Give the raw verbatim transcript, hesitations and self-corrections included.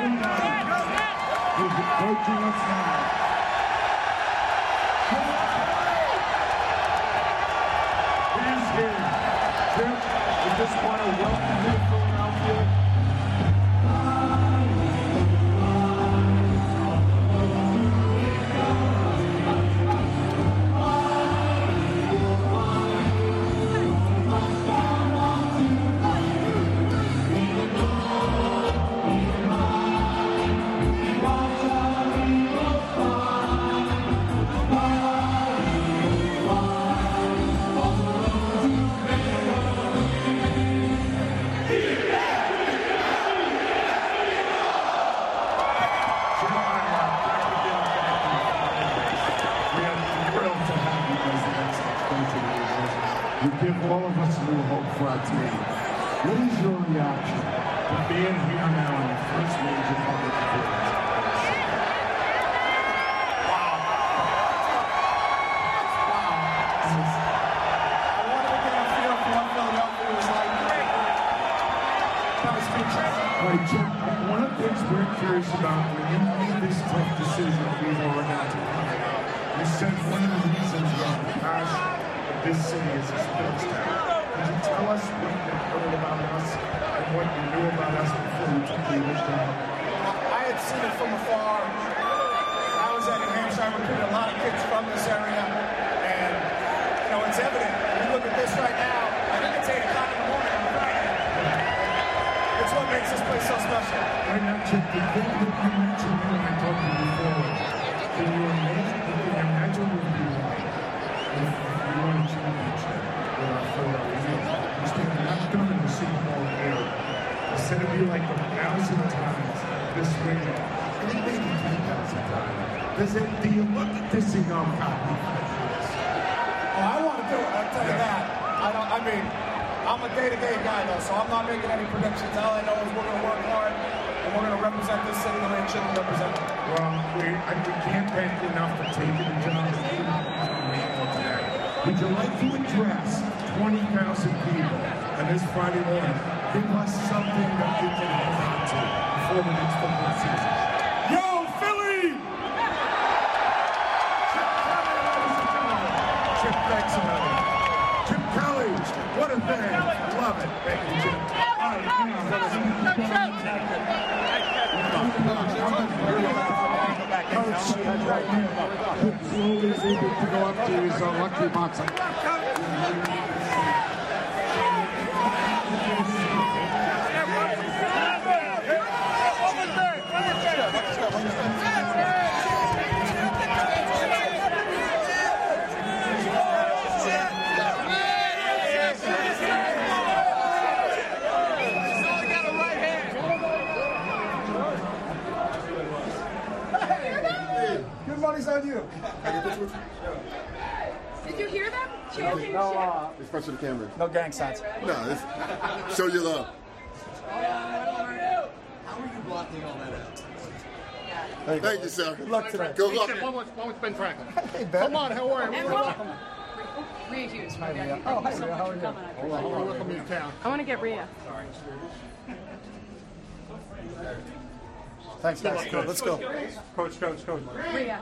who's approaching us now. He's here. Chip, we just want to welcome you to Philadelphia. You give all of us new hope for our team. What is your reaction to being here now in the first major public appearance? Wow. Wow. I wanted to get a feel for what Philadelphia was like. That was speechless. All right, Chip, one of the things we're curious about when you made this tough decision to be here right now tonight, you said one of the reasons was the passion of this city is a sports town. Could you tell us what you heard about us and what you knew about us before you took the initiative? I had seen it from afar. I was at New Hampshire. I recruited a lot of kids from this area. And, you know, it's evident. When you look at this right now, I think it's eight o'clock in the morning on Friday. It's what makes this place so special. Right now, Chip, the thing that you mentioned when I talked to you before, can you imagine, can you imagine what it would be like if you won a championship with our Philadelphia? You spent not done in the Super Bowl era. Instead of you like a thousand times this ring, and it maybe ten thousand times. Does it, do you look at this and go, God, we got this? Oh, I want to do it. I'll tell you that. I don't. I mean, I'm a day-to-day guy though, so I'm not making any predictions. All I know is we're going to work hard and we're going to represent this city the way it should be represented. Well, we, I, we can't thank you enough for taking the job of being on today. Would you like to address twenty thousand people on this Friday morning? Give us something that you can hold on to before the next football season. Yo, Philly! Chip Kelly, ladies and gentlemen. Chip, thanks a lot. Chip Kelly, what a thing. I love it. Thank you, Chip. All right, you know, Coach, right now, slowly is able to go up to his uh, lucky box. Good money's on you. Did you hear them? Championship. No, uh, It's fresh to the camera. no gang signs. No, it's, show your love. How are you blocking all that out? Thank, Thank you, sir. Good luck today. Good luck. One with, one with Ben Franklin. Hey, Ben. Come on, how are you? And welcome. Rhea Hughes. Hi, Rhea. Oh, hi, Rhea. How are you? Hold on, hold on. Welcome you to town. I want to get Rhea. Thanks, guys. Good. Let's go. Coach, coach, coach. Rhea.